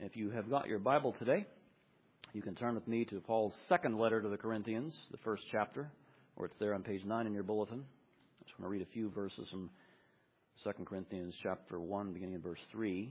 If you have got your Bible today, you can turn with me to Paul's second letter to the Corinthians, the first chapter, or it's there on page 9 in your bulletin. I just want to read a few verses from 2 Corinthians chapter 1, beginning in verse 3.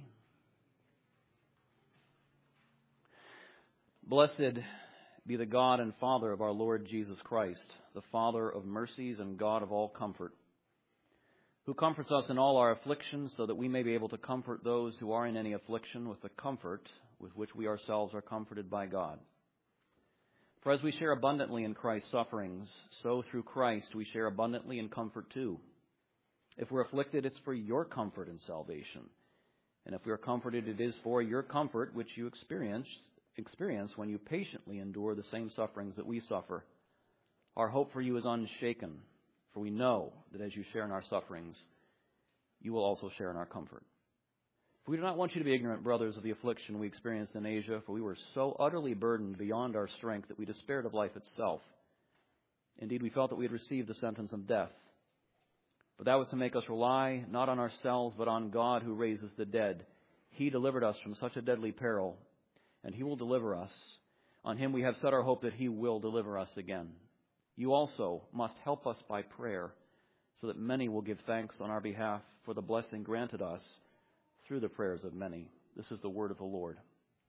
Blessed be the God and Father of our Lord Jesus Christ, the Father of mercies and God of all comfort, who comforts us in all our afflictions, so that we may be able to comfort those who are in any affliction with the comfort with which we ourselves are comforted by God. For as we share abundantly in Christ's sufferings, so through Christ we share abundantly in comfort too. If we're afflicted, it's for your comfort and salvation. And if we are comforted, it is for your comfort which you experience when you patiently endure the same sufferings that we suffer. Our hope for you is unshaken, for we know that as you share in our sufferings, you will also share in our comfort. For we do not want you to be ignorant, brothers, of the affliction we experienced in Asia, for we were so utterly burdened beyond our strength that we despaired of life itself. Indeed, we felt that we had received the sentence of death. But that was to make us rely not on ourselves, but on God who raises the dead. He delivered us from such a deadly peril, and He will deliver us. On Him we have set our hope that He will deliver us again. You also must help us by prayer, so that many will give thanks on our behalf for the blessing granted us through the prayers of many. This is the word of the Lord.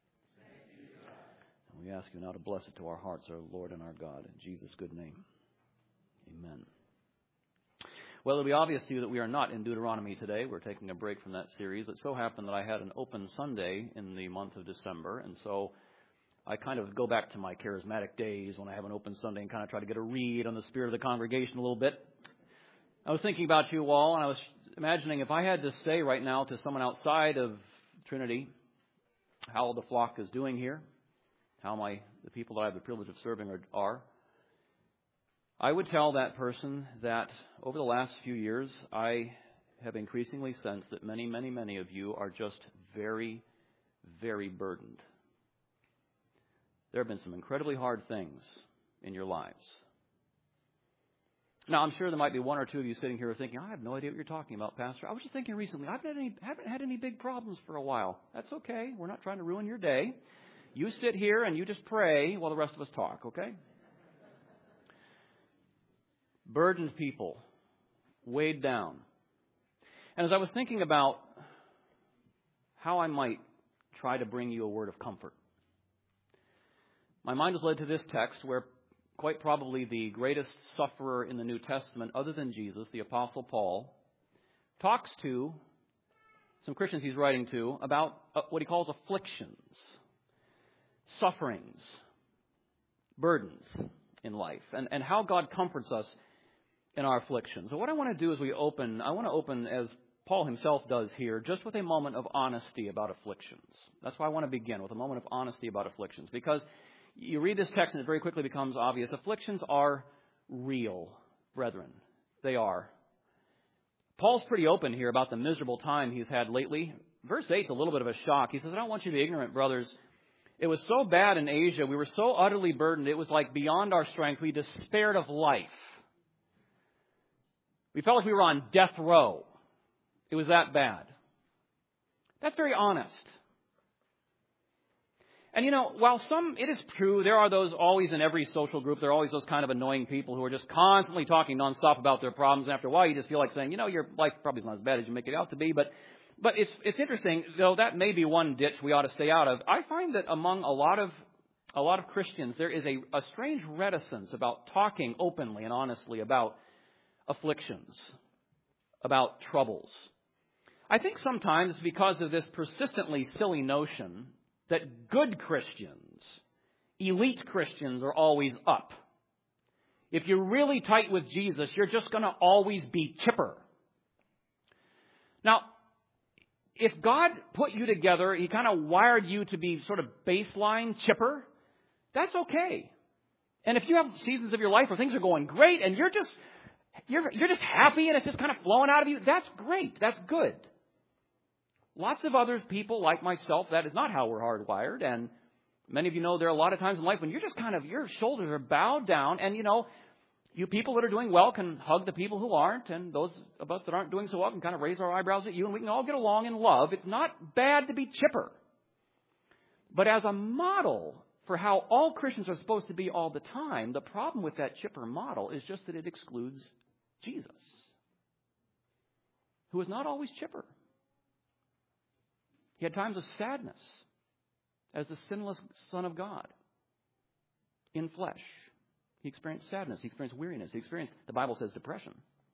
And we ask you now to bless it to our hearts, our Lord and our God. In Jesus' good name, amen. Well, it'll be obvious to you that we are not in Deuteronomy today. We're taking a break from that series. It so happened that I had an open Sunday in the month of December, and so I kind of go back to my charismatic days when I have an open Sunday and kind of try to get a read on the spirit of the congregation a little bit. I was thinking about you all, and I was imagining if I had to say right now to someone outside of Trinity how the flock is doing here, how the people that I have the privilege of serving are, I would tell that person that over the last few years, I have increasingly sensed that many, many, many of you are just very, very burdened. There have been some incredibly hard things in your lives. Now, I'm sure there might be one or two of you sitting here thinking, I have no idea what you're talking about, Pastor. I was just thinking recently, I haven't had any big problems for a while. That's okay. We're not trying to ruin your day. You sit here and you just pray while the rest of us talk, okay? Burdened people, weighed down. And as I was thinking about how I might try to bring you a word of comfort, my mind was led to this text where quite probably the greatest sufferer in the New Testament, other than Jesus, the Apostle Paul, talks to some Christians he's writing to about what he calls afflictions, sufferings, burdens in life, and how God comforts us in our afflictions. So what I want to do as I want to open, as Paul himself does here, just with a moment of honesty about afflictions. That's why I want to begin with a moment of honesty about afflictions, because you read this text and it very quickly becomes obvious. Afflictions are real, brethren. They are. Paul's pretty open here about the miserable time he's had lately. Verse 8 is a little bit of a shock. He says, I don't want you to be ignorant, brothers. It was so bad in Asia. We were so utterly burdened. It was like beyond our strength. We despaired of life. We felt like we were on death row. It was that bad. That's very honest. And while it is true, there are those always in every social group, there are always those kind of annoying people who are just constantly talking nonstop about their problems. And after a while, you just feel like saying, your life probably is not as bad as you make it out to be. But it's interesting, though that may be one ditch we ought to stay out of. I find that among a lot of Christians, there is a strange reticence about talking openly and honestly about afflictions, about troubles. I think sometimes it's because of this persistently silly notion that good Christians, elite Christians, are always up. If you're really tight with Jesus, you're just going to always be chipper. Now, if God put you together, He kind of wired you to be sort of baseline chipper, that's okay. And if you have seasons of your life where things are going great and you're just happy and it's just kind of flowing out of you, that's great. That's good. Lots of other people like myself, that is not how we're hardwired. And many of you know there are a lot of times in life when you're just kind of, your shoulders are bowed down. And, you people that are doing well can hug the people who aren't. And those of us that aren't doing so well can kind of raise our eyebrows at you. And we can all get along in love. It's not bad to be chipper. But as a model for how all Christians are supposed to be all the time, the problem with that chipper model is just that it excludes Jesus, who is not always chipper. He had times of sadness as the sinless Son of God in flesh. He experienced sadness. He experienced weariness. He experienced, the Bible says, depression.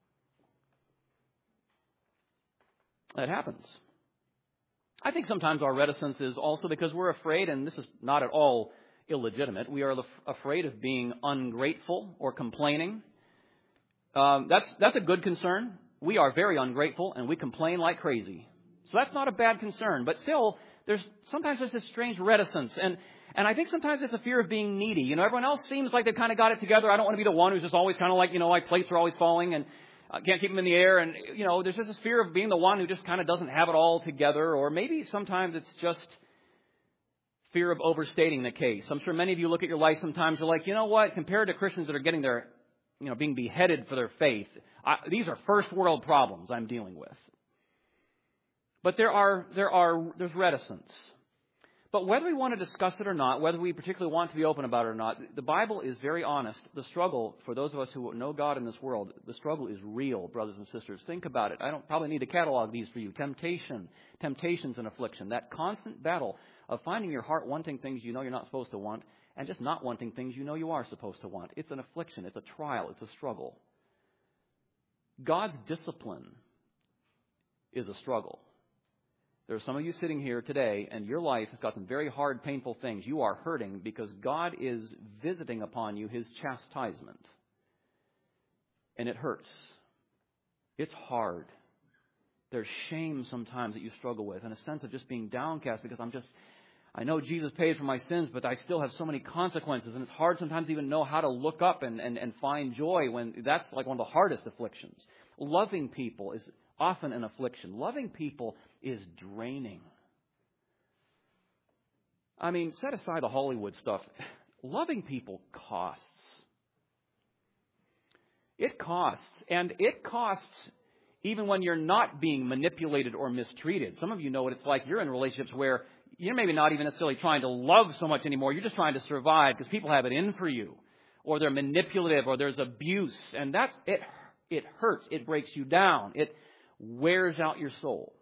That happens. I think sometimes our reticence is also because we're afraid, and this is not at all illegitimate, we are afraid of being ungrateful or complaining. That's a good concern. We are very ungrateful, and we complain like crazy. So that's not a bad concern. But still, sometimes there's this strange reticence. And I think sometimes it's a fear of being needy. You know, everyone else seems like they've kind of got it together. I don't want to be the one who's just always kind of like, you know, my plates are always falling and can't keep them in the air. And, you know, there's just this fear of being the one who just kind of doesn't have it all together. Or maybe sometimes it's just fear of overstating the case. I'm sure many of you look at your life sometimes, you're like, you know what, compared to Christians that are getting their, you know, being beheaded for their faith, these are first world problems I'm dealing with. But there's reticence. But whether we want to discuss it or not, whether we particularly want to be open about it or not, the Bible is very honest. The struggle, for those of us who know God in this world, the struggle is real, brothers and sisters. Think about it. I don't probably need to catalog these for you. Temptations and affliction. That constant battle of finding your heart wanting things you know you're not supposed to want and just not wanting things you know you are supposed to want. It's an affliction. It's a trial. It's a struggle. God's discipline is a struggle. There are some of you sitting here today, and your life has got some very hard, painful things. You are hurting because God is visiting upon you His chastisement. And it hurts. It's hard. There's shame sometimes that you struggle with, and a sense of just being downcast because I know Jesus paid for my sins, but I still have so many consequences, and it's hard sometimes to even know how to look up and find joy when that's like one of the hardest afflictions. Loving people is often an affliction. Loving people is draining. I mean, set aside the Hollywood stuff. Loving people costs. It costs. And it costs even when you're not being manipulated or mistreated. Some of you know what it's like. You're in relationships where you're maybe not even necessarily trying to love so much anymore. You're just trying to survive because people have it in for you. Or they're manipulative or there's abuse. And that's it. It hurts. It breaks you down. It wears out your soul.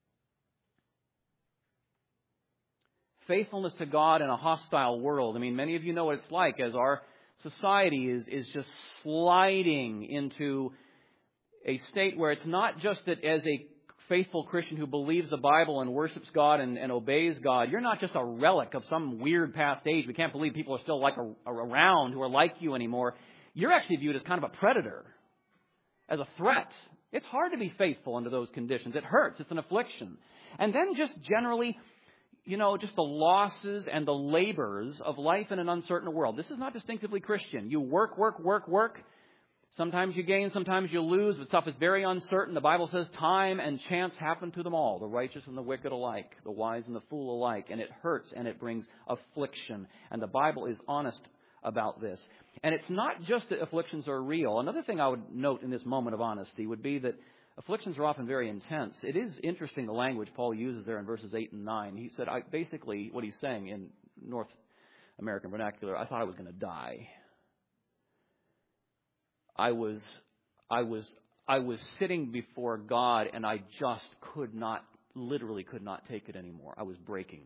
Faithfulness to God in a hostile world. I mean, many of you know what it's like as our society is just sliding into a state where it's not just that as a faithful Christian who believes the Bible and worships God and obeys God, you're not just a relic of some weird past age. We can't believe people are still like around who are like you anymore. You're actually viewed as kind of a predator, as a threat. It's hard to be faithful under those conditions. It hurts. It's an affliction. And then just generally, you know, just the losses and the labors of life in an uncertain world. This is not distinctively Christian. You work. Sometimes you gain, sometimes you lose, but stuff is very uncertain. The Bible says time and chance happen to them all, the righteous and the wicked alike, the wise and the fool alike. And it hurts and it brings affliction. And the Bible is honest about this. And it's not just that afflictions are real. Another thing I would note in this moment of honesty would be that afflictions are often very intense. It is interesting the language Paul uses there in verses 8 and 9. He said, basically what he's saying in North American vernacular, I thought I was going to die. I was sitting before God and I just literally could not take it anymore. I was breaking.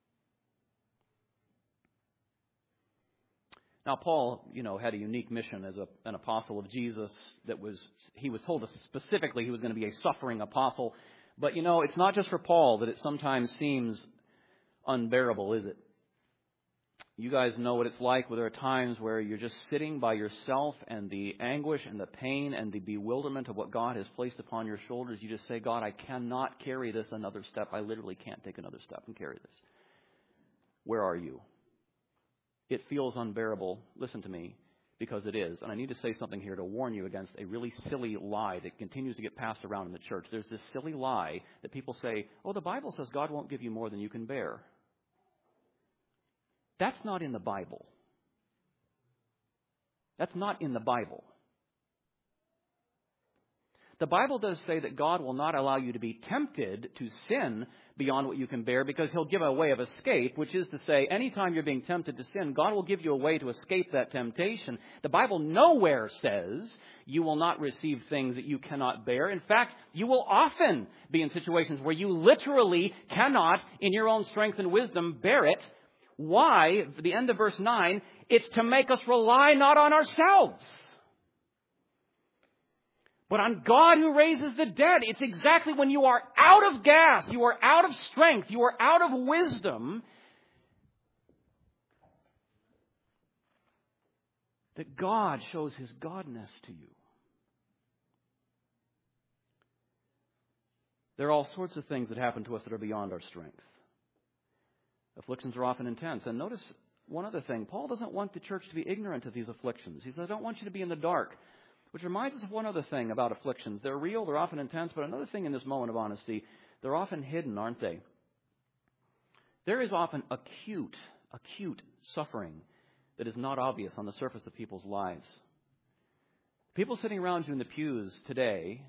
Now, Paul, had a unique mission as an apostle of Jesus he was told specifically he was going to be a suffering apostle. But, it's not just for Paul that it sometimes seems unbearable, is it? You guys know what it's like where there are times where you're just sitting by yourself and the anguish and the pain and the bewilderment of what God has placed upon your shoulders. You just say, God, I cannot carry this another step. I literally can't take another step and carry this. Where are you? It feels unbearable. Listen to me, because it is. And I need to say something here to warn you against a really silly lie that continues to get passed around in the church. There's this silly lie that people say, oh, the Bible says God won't give you more than you can bear. That's not in the Bible. That's not in the Bible. The Bible does say that God will not allow you to be tempted to sin beyond what you can bear, because He'll give a way of escape, which is to say, anytime you're being tempted to sin, God will give you a way to escape that temptation. The Bible nowhere says you will not receive things that you cannot bear. In fact, you will often be in situations where you literally cannot, in your own strength and wisdom, bear it. Why? For the end of verse 9, it's to make us rely not on ourselves, but on God who raises the dead. It's exactly when you are out of gas, you are out of strength, you are out of wisdom, that God shows His godness to you. There are all sorts of things that happen to us that are beyond our strength. Afflictions are often intense. And notice one other thing. Paul doesn't want the church to be ignorant of these afflictions. He says, I don't want you to be in the dark. Which reminds us of one other thing about afflictions. They're real, they're often intense, but another thing in this moment of honesty, they're often hidden, aren't they? There is often acute suffering that is not obvious on the surface of people's lives. People sitting around you in the pews today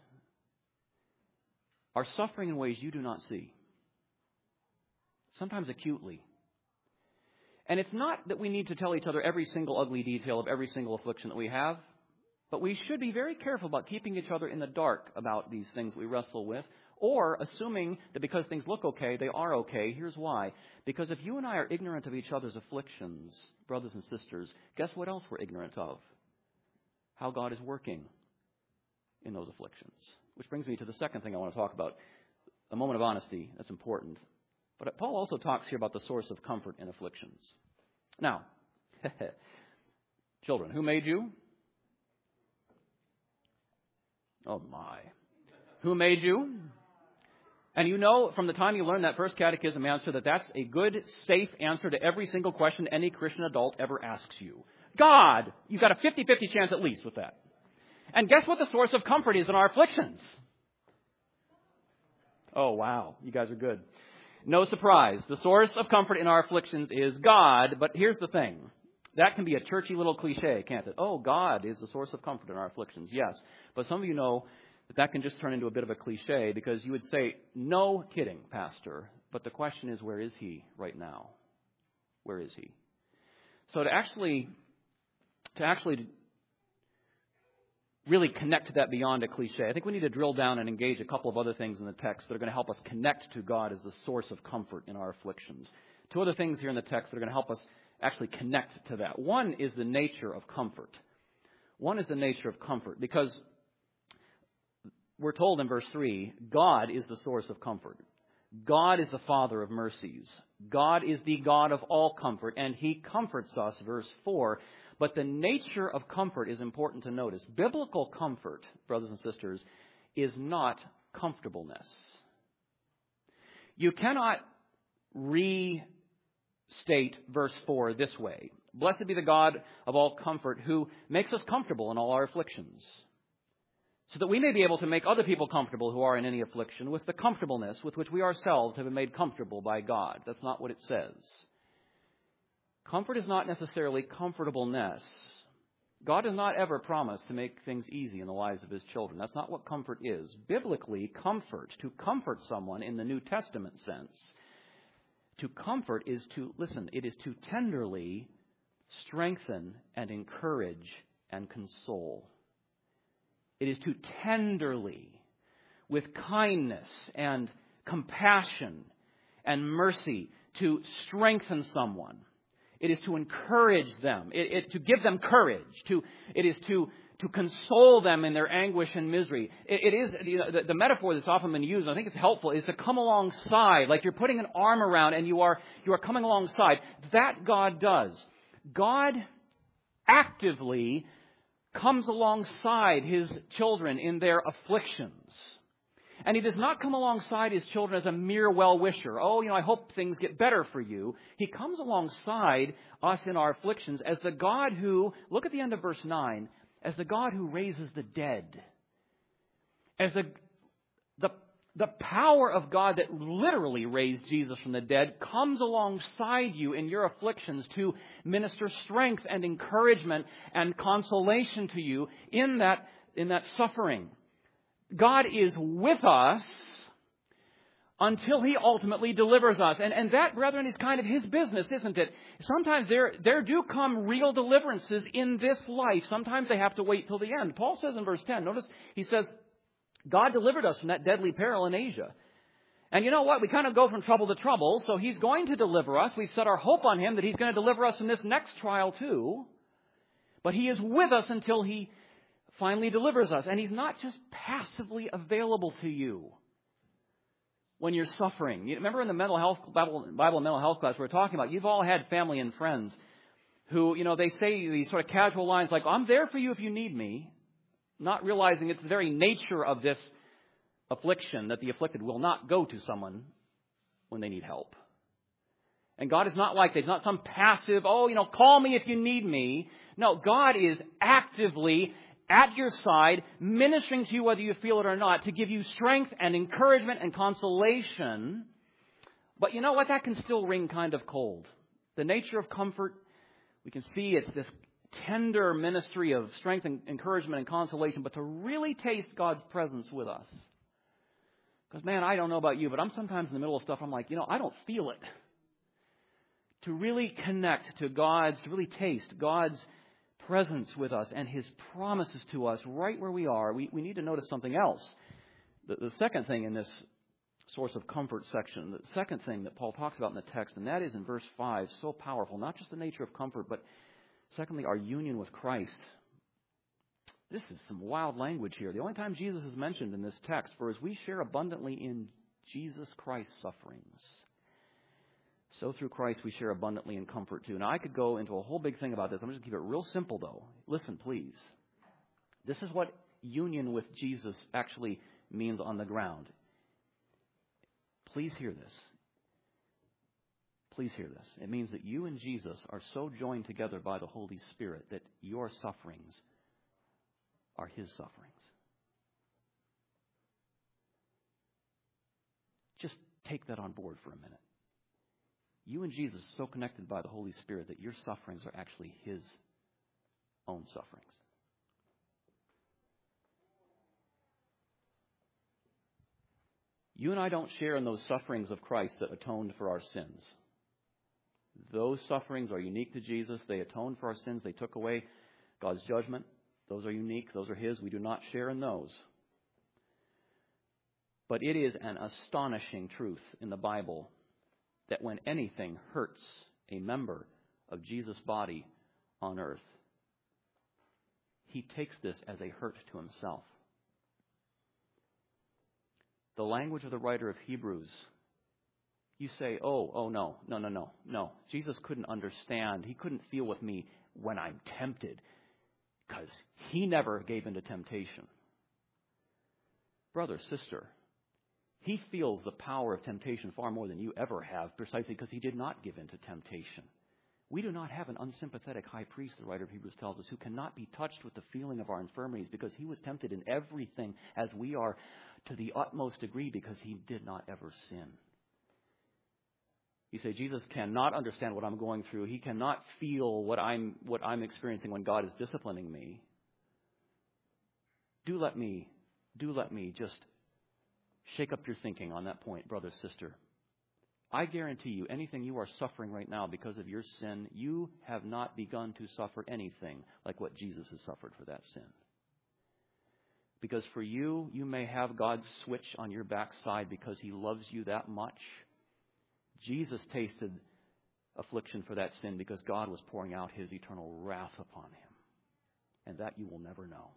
are suffering in ways you do not see. Sometimes acutely. And it's not that we need to tell each other every single ugly detail of every single affliction that we have, but we should be very careful about keeping each other in the dark about these things we wrestle with, or assuming that because things look okay, they are okay. Here's why. Because if you and I are ignorant of each other's afflictions, brothers and sisters, guess what else we're ignorant of? How God is working in those afflictions. Which brings me to the second thing I want to talk about, a moment of honesty. That's important. But Paul also talks here about the source of comfort in afflictions. Now, children, who made you? Oh, my. Who made you? And you know from the time you learned that first catechism answer that that's a good, safe answer to every single question any Christian adult ever asks you. God! You've got a 50-50 chance at least with that. And guess what the source of comfort is in our afflictions? Oh, wow. You guys are good. No surprise. The source of comfort in our afflictions is God. But here's the thing. That can be a churchy little cliche, can't it? Oh, God is the source of comfort in our afflictions. Yes. But some of you know that can just turn into a bit of a cliche, because you would say, no kidding, Pastor. But the question is, where is He right now? Where is He? So to actually really connect to that beyond a cliche, I think we need to drill down and engage a couple of other things in the text that are going to help us connect to God as the source of comfort in our afflictions. Two other things here in the text that are going to help us actually connect to that. One is the nature of comfort. Because we're told in verse 3, God is the source of comfort. God is the Father of mercies. God is the God of all comfort, and He comforts us, verse 4. But the nature of comfort is important to notice. Biblical comfort, brothers and sisters, is not comfortableness. You cannot restate verse 4 this way. Blessed be the God of all comfort who makes us comfortable in all our afflictions, so that we may be able to make other people comfortable who are in any affliction with the comfortableness with which we ourselves have been made comfortable by God. That's not what it says. Comfort is not necessarily comfortableness. God does not ever promise to make things easy in the lives of His children. That's not what comfort is. Biblically, comfort, to comfort someone in the New Testament sense, to comfort is to, listen, it is to tenderly strengthen and encourage and console. It is to tenderly, with kindness and compassion and mercy, to strengthen someone. It is to encourage them, to give them courage. It is to console them in their anguish and misery. It is the metaphor that's often been used, and I think it's helpful, is to come alongside, like you're putting an arm around and you are coming alongside. That God does. God actively comes alongside His children in their afflictions. And He does not come alongside His children as a mere well-wisher. Oh, I hope things get better for you. He comes alongside us in our afflictions as the God who, look at the end of verse 9, as the God who raises the dead. As the power of God that literally raised Jesus from the dead comes alongside you in your afflictions to minister strength and encouragement and consolation to you in that suffering. God is with us until He ultimately delivers us. And that, brethren, is kind of His business, isn't it? Sometimes there do come real deliverances in this life. Sometimes they have to wait till the end. Paul says in verse 10, notice, he says, God delivered us from that deadly peril in Asia. And you know what? We kind of go from trouble to trouble, so He's going to deliver us. We've set our hope on Him that He's going to deliver us from this next trial too. But He is with us until He finally delivers us. And He's not just passively available to you when you're suffering. You remember in the Bible mental health class we were talking about, you've all had family and friends who, they say these sort of casual lines like, I'm there for you if you need me, not realizing it's the very nature of this affliction that the afflicted will not go to someone when they need help. And God is not like that. He's not some passive, call me if you need me. No, God is actively at your side, ministering to you whether you feel it or not, to give you strength and encouragement and consolation. But you know what? That can still ring kind of cold. The nature of comfort, we can see it's this tender ministry of strength and encouragement and consolation, but to really taste God's presence with us. Because, man, I don't know about you, but I'm sometimes in the middle of stuff, I'm like, I don't feel it. To really connect to to really taste God's presence with us and His promises to us right where we are, we need to notice something else. The second thing in this source of comfort section, the second thing that Paul talks about in the text, and that is in verse 5, so powerful, not just the nature of comfort, but secondly, our union with Christ. This is some wild language here. The only time Jesus is mentioned in this text, for as we share abundantly in Jesus Christ's sufferings, so through Christ we share abundantly in comfort too. Now I could go into a whole big thing about this. I'm just going to keep it real simple though. Listen, please. This is what union with Jesus actually means on the ground. Please hear this. Please hear this. It means that you and Jesus are so joined together by the Holy Spirit that your sufferings are His sufferings. Just take that on board for a minute. You and Jesus are so connected by the Holy Spirit that your sufferings are actually His own sufferings. You and I don't share in those sufferings of Christ that atoned for our sins. Those sufferings are unique to Jesus. They atoned for our sins. They took away God's judgment. Those are unique. Those are His. We do not share in those. But it is an astonishing truth in the Bible that when anything hurts a member of Jesus' body on earth, He takes this as a hurt to Himself. The language of the writer of Hebrews, you say, no. Jesus couldn't understand. He couldn't feel with me when I'm tempted because He never gave into temptation. Brother, sister, He feels the power of temptation far more than you ever have, precisely because He did not give in to temptation. We do not have an unsympathetic high priest, the writer of Hebrews tells us, who cannot be touched with the feeling of our infirmities because He was tempted in everything as we are to the utmost degree because He did not ever sin. You say, Jesus cannot understand what I'm going through. He cannot feel what I'm experiencing when God is disciplining me. Do let me just shake up your thinking on that point, brother, sister. I guarantee you, anything you are suffering right now because of your sin, you have not begun to suffer anything like what Jesus has suffered for that sin. Because for you, you may have God's switch on your backside because He loves you that much. Jesus tasted affliction for that sin because God was pouring out His eternal wrath upon Him. And that you will never know.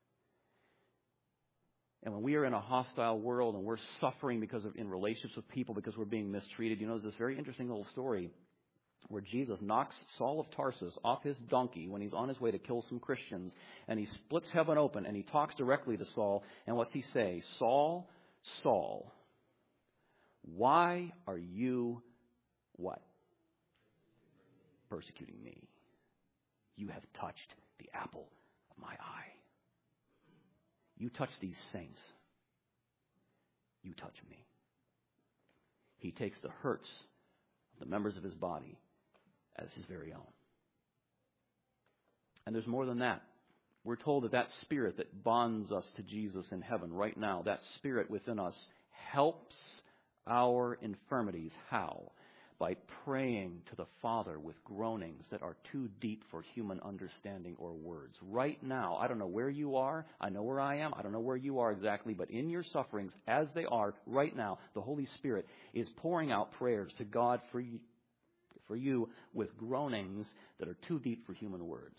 And when we are in a hostile world and we're suffering in relationships with people because we're being mistreated, there's this very interesting little story where Jesus knocks Saul of Tarsus off his donkey when He's on his way to kill some Christians, and He splits heaven open and He talks directly to Saul. And what's He say? Saul, Saul, why are you what? Persecuting me. You have touched the apple of my eye. You touch these saints. You touch me. He takes the hurts of the members of His body as His very own. And there's more than that. We're told that that Spirit that bonds us to Jesus in heaven right now, that Spirit within us helps our infirmities. How? By praying to the Father with groanings that are too deep for human understanding or words. Right now, I don't know where you are. I know where I am. I don't know where you are exactly. But in your sufferings, as they are right now, the Holy Spirit is pouring out prayers to God for you with groanings that are too deep for human words.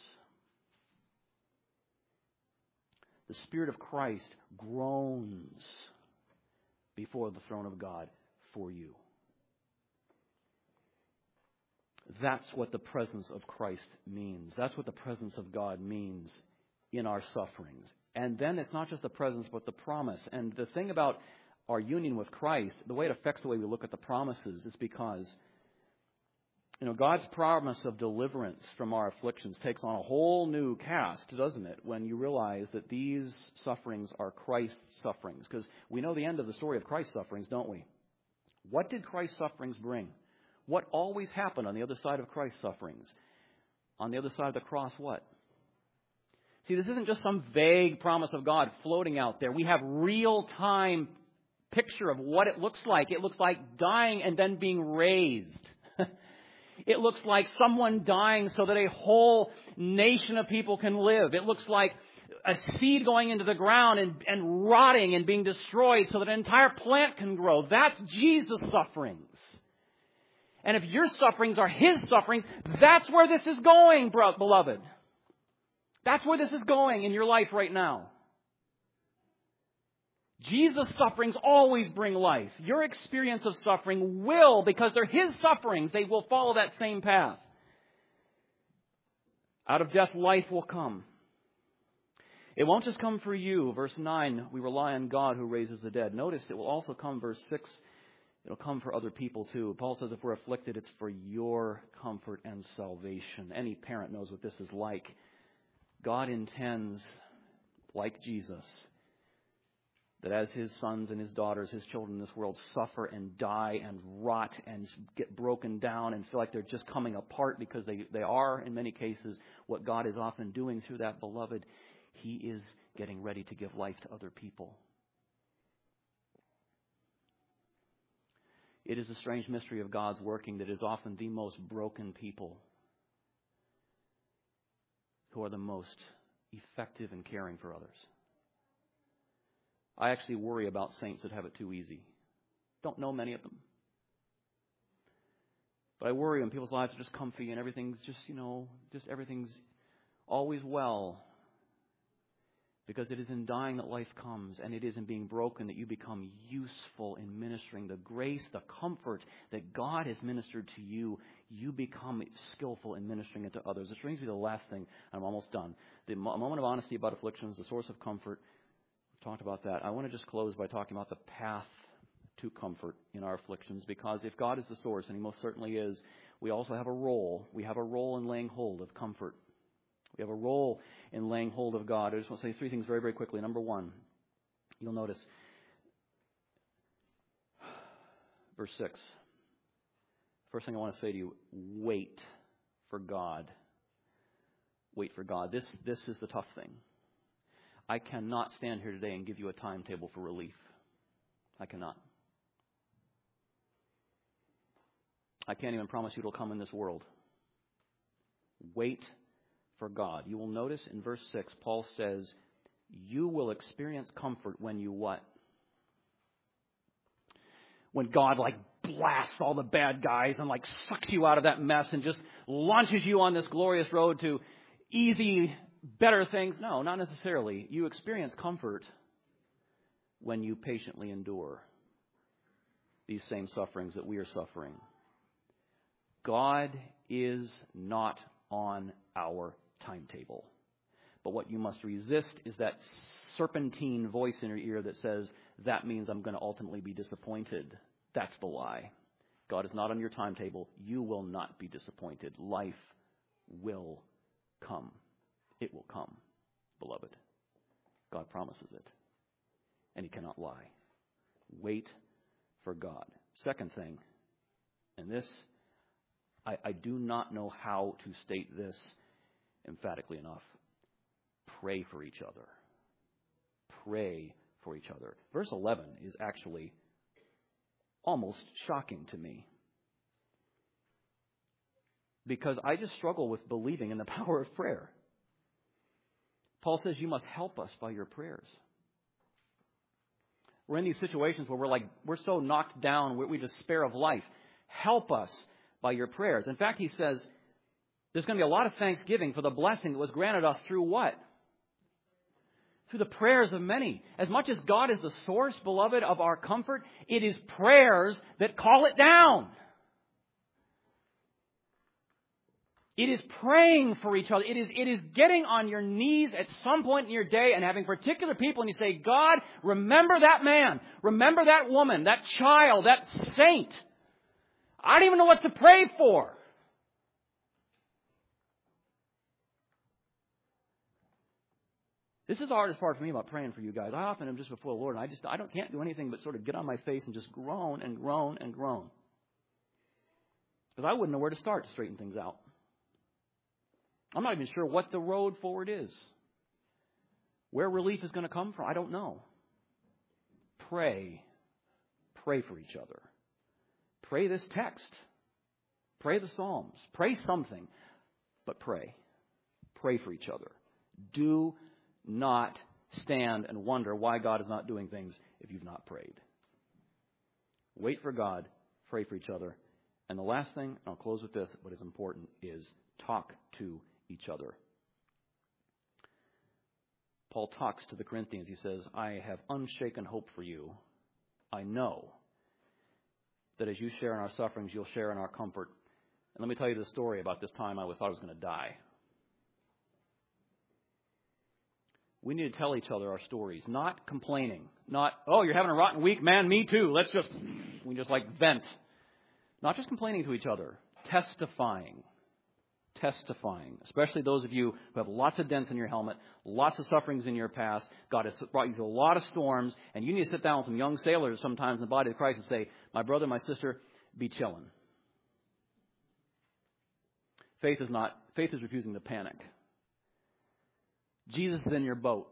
The Spirit of Christ groans before the throne of God for you. That's what the presence of Christ means. That's what the presence of God means in our sufferings. And then it's not just the presence, but the promise. And the thing about our union with Christ, the way it affects the way we look at the promises is because, God's promise of deliverance from our afflictions takes on a whole new cast, doesn't it, when you realize that these sufferings are Christ's sufferings. Because we know the end of the story of Christ's sufferings, don't we? What did Christ's sufferings bring? What always happened on the other side of Christ's sufferings? On the other side of the cross, what? See, this isn't just some vague promise of God floating out there. We have real-time picture of what it looks like. It looks like dying and then being raised. It looks like someone dying so that a whole nation of people can live. It looks like a seed going into the ground and rotting and being destroyed so that an entire plant can grow. That's Jesus' sufferings. And if your sufferings are His sufferings, that's where this is going, beloved. That's where this is going in your life right now. Jesus' sufferings always bring life. Your experience of suffering will, because they're His sufferings, they will follow that same path. Out of death, life will come. It won't just come for you. Verse 9, we rely on God who raises the dead. Notice it will also come, verse 6, it'll come for other people too. Paul says if we're afflicted, it's for your comfort and salvation. Any parent knows what this is like. God intends, like Jesus, that as His sons and His daughters, His children in this world suffer and die and rot and get broken down and feel like they're just coming apart because they are, in many cases, what God is often doing through that, beloved, He is getting ready to give life to other people. It is a strange mystery of God's working that is often the most broken people who are the most effective in caring for others. I actually worry about saints that have it too easy. Don't know many of them. But I worry when people's lives are just comfy and everything's just everything's always well. Because it is in dying that life comes, and it is in being broken that you become useful in ministering the grace, the comfort that God has ministered to you. You become skillful in ministering it to others. This brings me to the last thing, and I'm almost done. The moment of honesty about afflictions, the source of comfort. We've talked about that. I want to just close by talking about the path to comfort in our afflictions, because if God is the source, and He most certainly is, we also have a role. We have a role in laying hold of comfort. We have a role in laying hold of God. I just want to say three things very, very quickly. Number one, you'll notice verse 6. First thing I want to say to you, wait for God. Wait for God. This is the tough thing. I cannot stand here today and give you a timetable for relief. I cannot. I can't even promise you it'll come in this world. Wait for God. You will notice in verse 6, Paul says, you will experience comfort when you what? When God blasts all the bad guys and sucks you out of that mess and just launches you on this glorious road to easy, better things. No, not necessarily. You experience comfort when you patiently endure these same sufferings that we are suffering. God is not on our timetable. But what you must resist is that serpentine voice in your ear that says, that means I'm going to ultimately be disappointed. That's the lie. God is not on your timetable. You will not be disappointed. Life will come. It will come, beloved. God promises it. And He cannot lie. Wait for God. Second thing, and this, I do not know how to state this emphatically enough. pray for each other. Pray for each other. Verse 11 is actually almost shocking to me, because I just struggle with believing in the power of prayer. Paul says you must help us by your prayers. We're in these situations where we're so knocked down, we despair of life. Help us by your prayers. In fact, he says there's going to be a lot of thanksgiving for the blessing that was granted us through what? Through the prayers of many. As much as God is the source, beloved, of our comfort, it is prayers that call it down. It is praying for each other. It is getting on your knees at some point in your day and having particular people, and you say, God, remember that man, remember that woman, that child, that saint. I don't even know what to pray for. This is the hardest part for me about praying for you guys. I often am just before the Lord, and I can't do anything but sort of get on my face and just groan and groan and groan. Because I wouldn't know where to start to straighten things out. I'm not even sure what the road forward is. Where relief is going to come from, I don't know. Pray. Pray for each other. Pray this text. Pray the Psalms. Pray something. But pray. Pray for each other. Do not stand and wonder why God is not doing things if you've not prayed. Wait for God. Pray for each other. And the last thing, and I'll close with this, but it's important, is talk to each other. Paul talks to the Corinthians. He says, I have unshaken hope for you. I know that as you share in our sufferings, you'll share in our comfort. And let me tell you the story about this time I thought I was going to die. We need to tell each other our stories, not complaining. Not, oh, you're having a rotten week, man, me too. We just vent. Not just complaining to each other, testifying. Testifying, especially those of you who have lots of dents in your helmet, lots of sufferings in your past. God has brought you through a lot of storms, and you need to sit down with some young sailors sometimes in the body of Christ and say, my brother, my sister, be chilling. Faith is refusing to panic. Jesus is in your boat.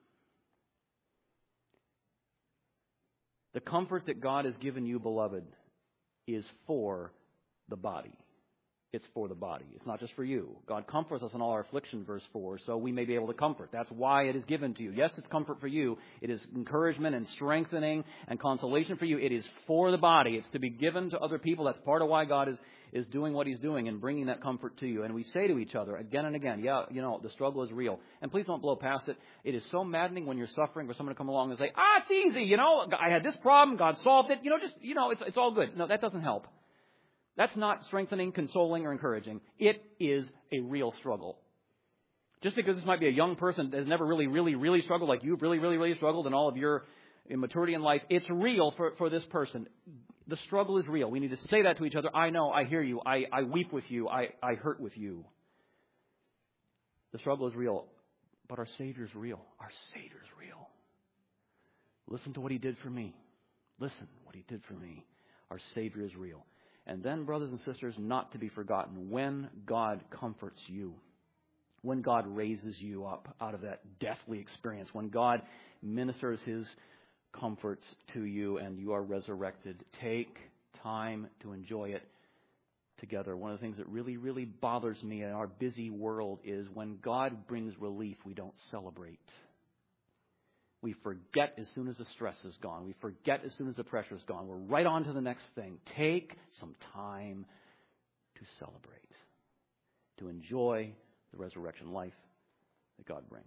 The comfort that God has given you, beloved, is for the body. It's for the body. It's not just for you. God comforts us in all our affliction, verse 4, so we may be able to comfort. That's why it is given to you. Yes, it's comfort for you. It is encouragement and strengthening and consolation for you. It is for the body. It's to be given to other people. That's part of why God is doing what He's doing and bringing that comfort to you. And we say to each other again and again, yeah, the struggle is real. And please don't blow past it. It is so maddening when you're suffering for someone to come along and say, it's easy. I had this problem. God solved it. It's all good. No, that doesn't help. That's not strengthening, consoling, or encouraging. It is a real struggle. Just because this might be a young person that has never really, really, really struggled like you've really, really, really struggled in all of your immaturity in life, it's real for this person. The struggle is real. We need to say that to each other. I know, I hear you, I weep with you, I hurt with you. The struggle is real, but our Savior's real. Our Savior's real. Listen to what He did for me. Listen what He did for me. Our Savior is real. And then, brothers and sisters, not to be forgotten, when God comforts you, when God raises you up out of that deathly experience, when God ministers His comforts to you and you are resurrected, take time to enjoy it together. One of the things that really, really bothers me in our busy world is when God brings relief, we don't celebrate. We forget as soon as the stress is gone. We forget as soon as the pressure is gone. We're right on to the next thing. Take some time to celebrate, to enjoy the resurrection life that God brings.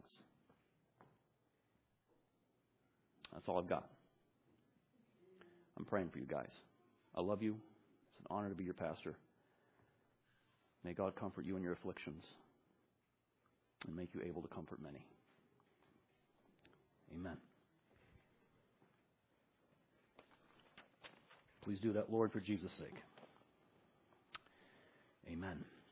That's all I've got. I'm praying for you guys. I love you. It's an honor to be your pastor. May God comfort you in your afflictions and make you able to comfort many. Amen. Please do that, Lord, for Jesus' sake. Amen.